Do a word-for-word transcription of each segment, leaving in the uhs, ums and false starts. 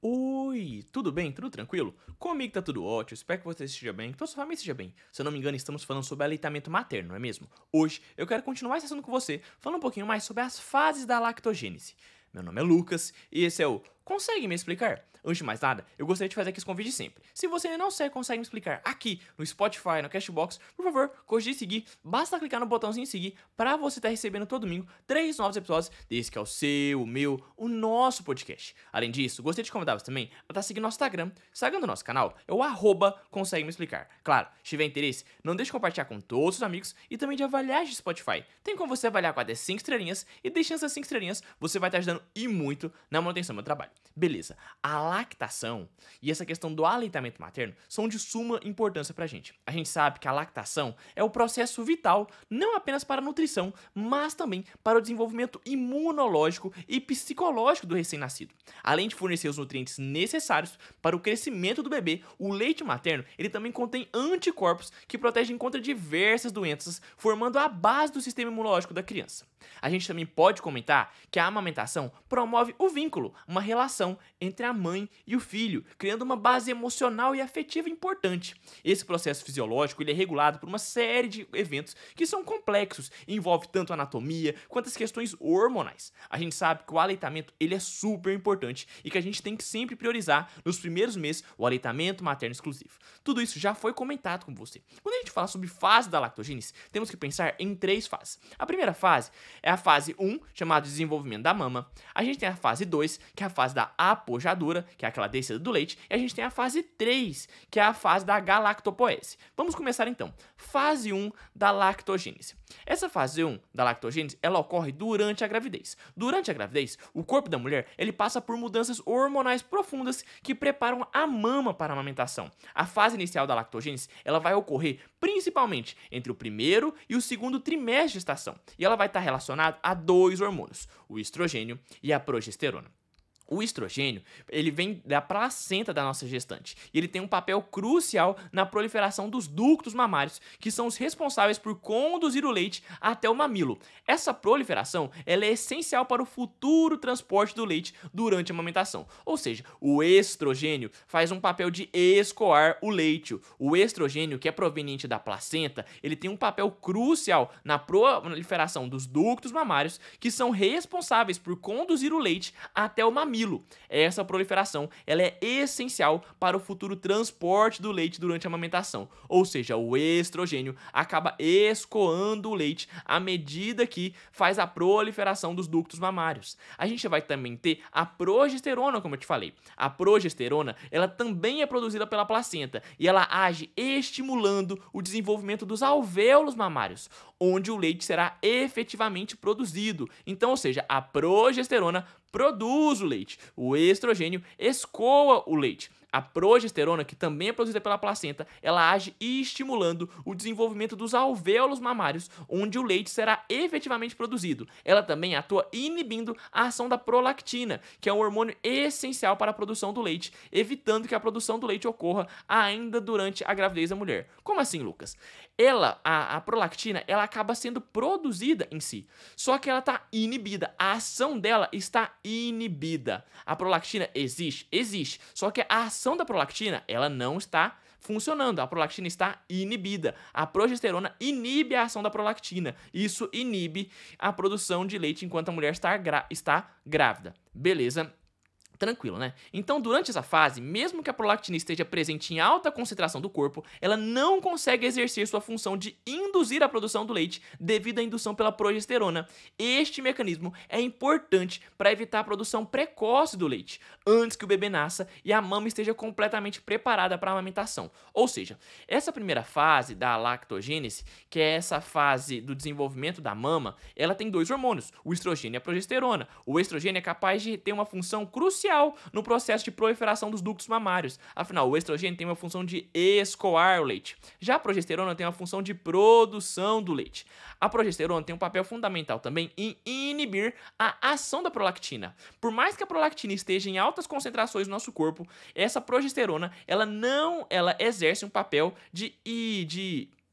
Oi, tudo bem? Tudo tranquilo? Comigo tá tudo ótimo, espero que você esteja bem, que toda sua família esteja bem. Se eu não me engano, estamos falando sobre aleitamento materno, não é mesmo? Hoje eu quero continuar esse assunto com você, falando um pouquinho mais sobre as fases da lactogênese. Meu nome é Lucas e esse é o Consegue Me Explicar? Antes de mais nada, eu gostaria de fazer aqui esse convite sempre. Se você ainda não segue Consegue Me Explicar aqui no Spotify, no Cashbox, por favor, cogite seguir, basta clicar no botãozinho seguir para você estar recebendo todo domingo três novos episódios desse que é o seu, o meu, o nosso podcast. Além disso, gostaria de convidar você também a estar seguindo nosso Instagram. O Instagram do nosso canal é o arroba Consegue Me Explicar. Claro, se tiver interesse, não deixe de compartilhar com todos os amigos e também de avaliar esse Spotify. Tem como você avaliar com até cinco estrelinhas e deixando essas cinco estrelinhas, você vai estar ajudando e muito na manutenção do meu trabalho. Beleza, a lactação e essa questão do aleitamento materno são de suma importância pra gente. A gente sabe que a lactação é o processo vital não apenas para a nutrição, mas também para o desenvolvimento imunológico e psicológico do recém-nascido. Além de fornecer os nutrientes necessários para o crescimento do bebê, o leite materno ele também contém anticorpos que protegem contra diversas doenças, formando a base do sistema imunológico da criança. A gente também pode comentar que a amamentação promove o vínculo, uma relação entre a mãe e o filho, criando uma base emocional e afetiva importante. Esse processo fisiológico ele é regulado por uma série de eventos que são complexos e envolve tanto a anatomia quanto as questões hormonais. A gente sabe que o aleitamento ele é super importante e que a gente tem que sempre priorizar nos primeiros meses o aleitamento materno exclusivo. Tudo isso já foi comentado com você. Quando a gente fala sobre fase da lactogênese, temos que pensar em três fases. A primeira fase é a fase um, chamada de desenvolvimento da mama. A gente tem a fase dois, que é a fase da apojadura, que é aquela descida do leite. E a gente tem a fase três, que é a fase da galactopoese. Vamos começar então. Fase um da lactogênese. Essa fase um da lactogênese, ela ocorre durante a gravidez. Durante a gravidez, o corpo da mulher, ele passa por mudanças hormonais profundas que preparam a mama para a amamentação. A fase inicial da lactogênese, ela vai ocorrer principalmente entre o primeiro e o segundo trimestre de gestação. E ela vai estar relacionada a dois hormônios, o estrogênio e a progesterona. O estrogênio, ele vem da placenta da nossa gestante e ele tem um papel crucial na proliferação dos ductos mamários, que são os responsáveis por conduzir o leite até o mamilo. Essa proliferação, ela é essencial para o futuro transporte do leite durante a amamentação. Ou seja, o estrogênio faz um papel de escoar o leite. O estrogênio, que é proveniente da placenta, ele tem um papel crucial na proliferação dos ductos mamários, que são responsáveis por conduzir o leite até o mamilo. Essa proliferação ela é essencial para o futuro transporte do leite durante a amamentação, ou seja, o estrogênio acaba escoando o leite à medida que faz a proliferação dos ductos mamários. A gente vai também ter a progesterona, como eu te falei. A progesterona ela também é produzida pela placenta e ela age estimulando o desenvolvimento dos alvéolos mamários, onde o leite será efetivamente produzido. Então, ou seja, a progesterona produz o leite. O estrogênio escoa o leite. A progesterona, que também é produzida pela placenta, ela age estimulando o desenvolvimento dos alvéolos mamários, onde o leite será efetivamente produzido. Ela também atua inibindo a ação da prolactina, que é um hormônio essencial para a produção do leite, evitando que a produção do leite ocorra ainda durante a gravidez da mulher. Como assim, Lucas? Ela, a, a prolactina, ela acaba sendo produzida em si, só que ela está inibida. A ação dela está inibida. A prolactina existe? Existe, só que a ação da prolactina, ela não está funcionando. A prolactina está inibida. A progesterona inibe a ação da prolactina. Isso inibe a produção de leite enquanto a mulher está, gra- está grávida. Beleza? Tranquilo, né? Então, durante essa fase, mesmo que a prolactina esteja presente em alta concentração do corpo, ela não consegue exercer sua função de induzir a produção do leite devido à indução pela progesterona. Este mecanismo é importante para evitar a produção precoce do leite, antes que o bebê nasça e a mama esteja completamente preparada para a amamentação. Ou seja, essa primeira fase da lactogênese, que é essa fase do desenvolvimento da mama, ela tem dois hormônios, o estrogênio e a progesterona. O estrogênio é capaz de ter uma função crucial no processo de proliferação dos ductos mamários. Afinal, o estrogênio tem uma função de escoar o leite. Já a progesterona tem uma função de produção do leite. A progesterona tem um papel fundamental também em inibir a ação da prolactina. Por mais que a prolactina esteja em altas concentrações no nosso corpo, essa progesterona, ela não, ela exerce um papel de, de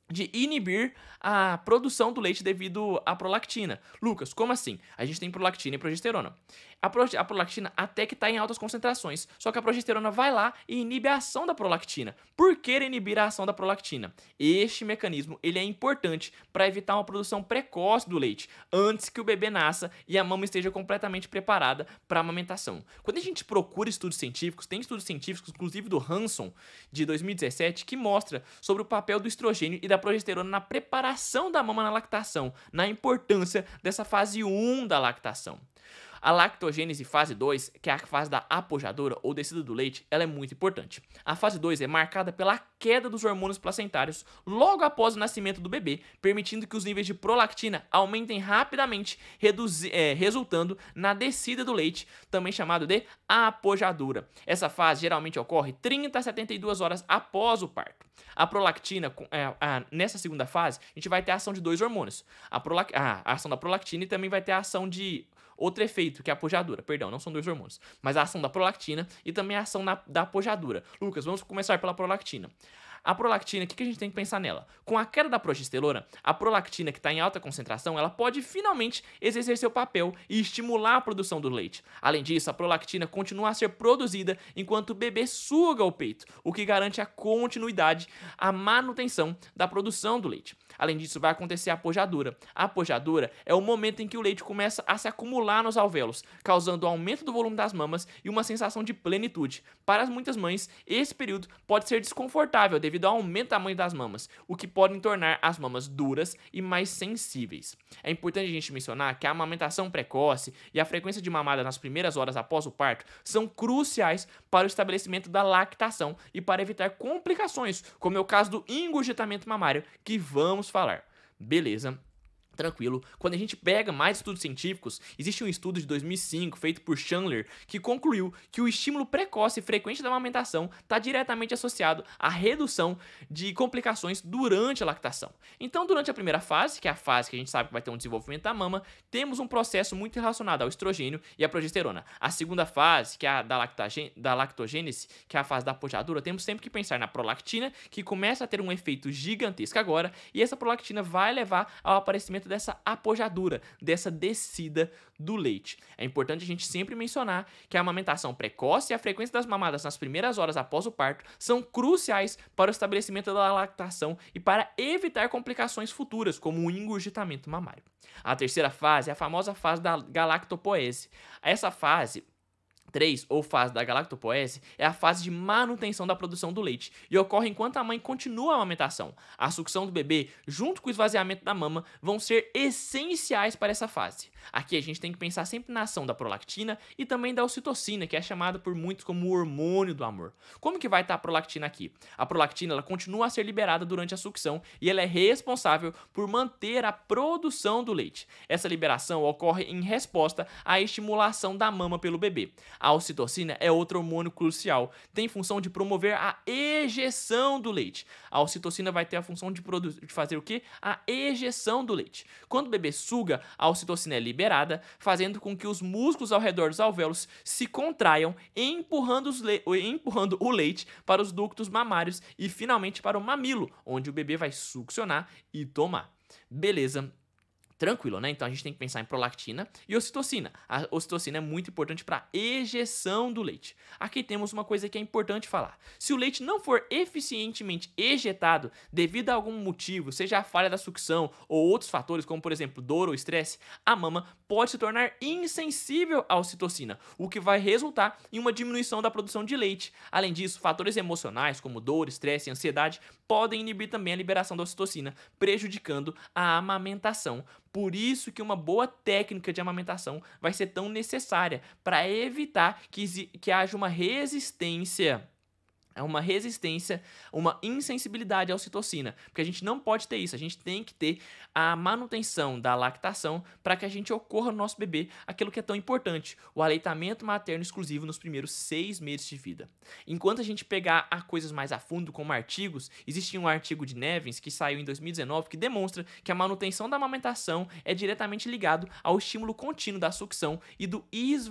de inibir a produção do leite devido à prolactina. Lucas, como assim? A gente tem prolactina e progesterona. A, pro, a prolactina até que está em altas concentrações, só que a progesterona vai lá e inibe a ação da prolactina. Por que inibir a ação da prolactina? Este mecanismo ele é importante para evitar uma produção precoce do leite, antes que o bebê nasça e a mama esteja completamente preparada para a amamentação. Quando a gente procura estudos científicos, tem estudos científicos, inclusive do Hanson, de dois mil e dezessete, que mostra sobre o papel do estrogênio e da progesterona na preparação da mama na lactação, na importância dessa fase um da lactação. A lactogênese fase dois, que é a fase da apojadora ou descida do leite, ela é muito importante. A fase dois é marcada pela queda dos hormônios placentários logo após o nascimento do bebê, permitindo que os níveis de prolactina aumentem rapidamente, reduzi- é, resultando na descida do leite, também chamado de apojadura. Essa fase geralmente ocorre trinta a setenta e duas horas após o parto. A prolactina, é, a, nessa segunda fase, a gente vai ter a ação de dois hormônios. A, prolac- a, a ação da prolactina e também vai ter a ação de outro efeito, que é a apojadura. Perdão, não são dois hormônios. Mas a ação da prolactina e também a ação na, da apojadura. Lucas, vamos começar pela prolactina. A prolactina, o que a gente tem que pensar nela? Com a queda da progesterona, a prolactina que está em alta concentração, ela pode finalmente exercer seu papel e estimular a produção do leite. Além disso, a prolactina continua a ser produzida enquanto o bebê suga o peito, o que garante a continuidade, a manutenção da produção do leite. Além disso, vai acontecer a apojadura. A apojadura é o momento em que o leite começa a se acumular nos alvéolos, causando aumento do volume das mamas e uma sensação de plenitude. Para muitas mães, esse período pode ser desconfortável devido ao aumento do tamanho das mamas, o que pode tornar as mamas duras e mais sensíveis. É importante a gente mencionar que a amamentação precoce e a frequência de mamada nas primeiras horas após o parto são cruciais para o estabelecimento da lactação e para evitar complicações, como é o caso do engurgitamento mamário, que vamos falar. Beleza? Tranquilo. Quando a gente pega mais estudos científicos, existe um estudo de dois mil e cinco feito por Chandler que concluiu que o estímulo precoce e frequente da amamentação está diretamente associado à redução de complicações durante a lactação. Então, durante a primeira fase, que é a fase que a gente sabe que vai ter um desenvolvimento da mama, temos um processo muito relacionado ao estrogênio e à progesterona. A segunda fase, que é a da, lactagê- da lactogênese, que é a fase da apojadura, temos sempre que pensar na prolactina, que começa a ter um efeito gigantesco agora, e essa prolactina vai levar ao aparecimento dessa apojadura, dessa descida do leite. É importante a gente sempre mencionar que a amamentação precoce e a frequência das mamadas nas primeiras horas após o parto são cruciais para o estabelecimento da lactação e para evitar complicações futuras, como o engurgitamento mamário. A terceira fase é a famosa fase da galactopoese. Essa fase três, ou fase da galactopoese, é a fase de manutenção da produção do leite e ocorre enquanto a mãe continua a amamentação. A sucção do bebê, junto com o esvaziamento da mama, vão ser essenciais para essa fase. Aqui a gente tem que pensar sempre na ação da prolactina e também da ocitocina, que é chamada por muitos como o hormônio do amor. Como que vai estar a prolactina aqui? A prolactina ela continua a ser liberada durante a sucção e ela é responsável por manter a produção do leite. Essa liberação ocorre em resposta à estimulação da mama pelo bebê. A ocitocina é outro hormônio crucial, tem função de promover a ejeção do leite. A ocitocina vai ter a função de, de fazer o quê? A ejeção do leite. Quando o bebê suga, a ocitocina é liberada, fazendo com que os músculos ao redor dos alvéolos se contraiam, empurrando, empurrando o leite para os ductos mamários e finalmente para o mamilo, onde o bebê vai succionar e tomar. Beleza? Tranquilo, né? Então a gente tem que pensar em prolactina e ocitocina. A ocitocina é muito importante para a ejeção do leite. Aqui temos uma coisa que é importante falar. Se o leite não for eficientemente ejetado devido a algum motivo, seja a falha da sucção ou outros fatores, como por exemplo dor ou estresse, a mama pode se tornar insensível à ocitocina, o que vai resultar em uma diminuição da produção de leite. Além disso, fatores emocionais como dor, estresse e ansiedade podem inibir também a liberação da ocitocina, prejudicando a amamentação. Por isso que uma boa técnica de amamentação vai ser tão necessária para evitar que, que haja uma resistência É uma resistência, uma insensibilidade à ocitocina, porque a gente não pode ter isso, a gente tem que ter a manutenção da lactação para que a gente ocorra no nosso bebê aquilo que é tão importante, o aleitamento materno exclusivo nos primeiros seis meses de vida. Enquanto a gente pegar a coisas mais a fundo, como artigos, existe um artigo de Nevins que saiu em dois mil e dezenove que demonstra que a manutenção da amamentação é diretamente ligado ao estímulo contínuo da sucção e do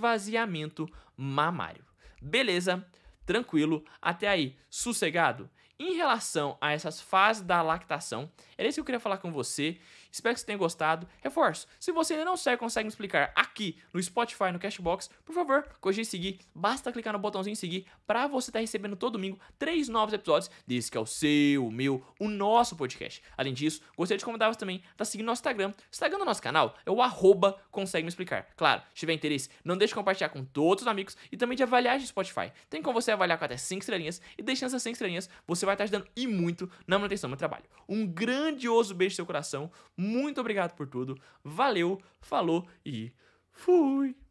esvaziamento mamário. Beleza? Tranquilo, até aí, sossegado? em relação a essas fases da lactação, era isso que eu queria falar com você. Espero que você tenha gostado. Reforço, se você ainda não segue, consegue me explicar aqui no Spotify, no Cashbox, por favor, cogite seguir. Basta clicar no botãozinho seguir para você estar recebendo todo domingo três novos episódios desse que é o seu, o meu, o nosso podcast. Além disso, gostaria de convidar você também a seguir nosso Instagram. O Instagram do nosso canal é o arroba consegue me explicar. Claro, se tiver interesse, não deixe de compartilhar com todos os amigos e também de avaliar no Spotify. Tem como você avaliar com até cinco estrelinhas e deixando essas cinco estrelinhas, você vai estar ajudando e muito na manutenção do meu trabalho. Um grandioso beijo no seu coração. Muito obrigado por tudo. Valeu, falou e fui!